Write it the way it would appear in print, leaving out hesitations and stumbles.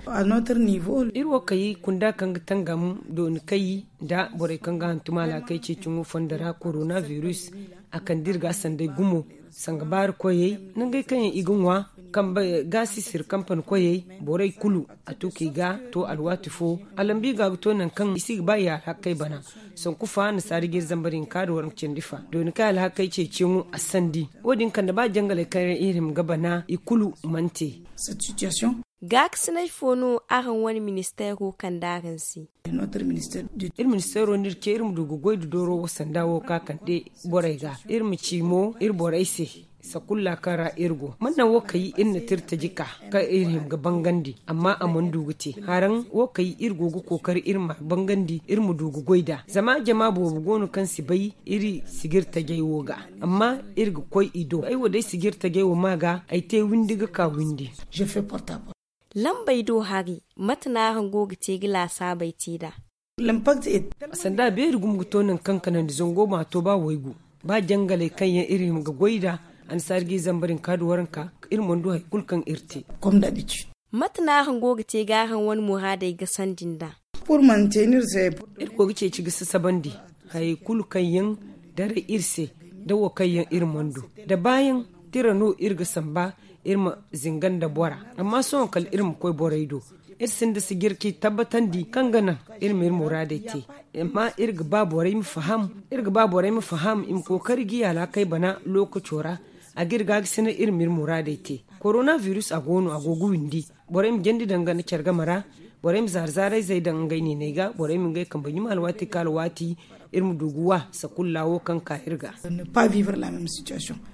À notre niveau, irwo kai kunda kan tangam don kai da bore kan ga hantumala kai ce cin fondara coronavirus akan dirga sandai gumo sangabar koyei nan gai kan igunwa kan ba gasi sir kampan koyei bore kulu a tuki ga to alwati fo alambi ga to nan kan isi ba ya hakai bana son kufa na sarige zambarin karuwar cendifa don kai alhakai ce cin asandi wodin kan da ba jangale kai irim gabana ikulu mante cette situation Gaksinai fono akan wani ministero kan dagansi. Notre ministère du ministero nir ke irin dugu goidu doro wasan dawo kakan de boraiga irin cimo ir boraise sakulla kara irgo mannan wokai inna tirta jika ka irin ga bangandi amma amon dugute haran wokai irgo go kokari irma bangandi irmu dugu goida zama jama bo gonu kan sibai iri sigirta gaiwoga amma irgo koi ido ai wadai sigirta gaiwo maga ai te windiga ka windi je fais porte lambai do hari matana hango gite gila sabai tida l'impact est sanda be rigum gutonin kankanan da zongo ma to ba waigu ba jangale kan ya irin ga goida an sargi zambarin kaduwaranka irin mondo hay kulkan irti comme d'habitude matana hango gite gahan wani muhadai ga sandinda pour maintenir ces irko gice ci gisa sabandi hay kulkan yin dare irse da wakayen irin mondo da bayan tirano irga samba irma zingan da bora amma son kal irma koi boraido irsin da sigirki tabbatan di kangana irma irma murade te amma irga ba borai mu faham im kokari giya la kai bana lokacora a girga sina irma irma murade te coronavirus agogu windi borai mu gendi dangana kyarga mara borai mu zarzarai zai dan gaini ne ga borai mu gai kan banyi malwati kalwati irma duguwa sakullawo kan ka irga ne pas vivre la même situation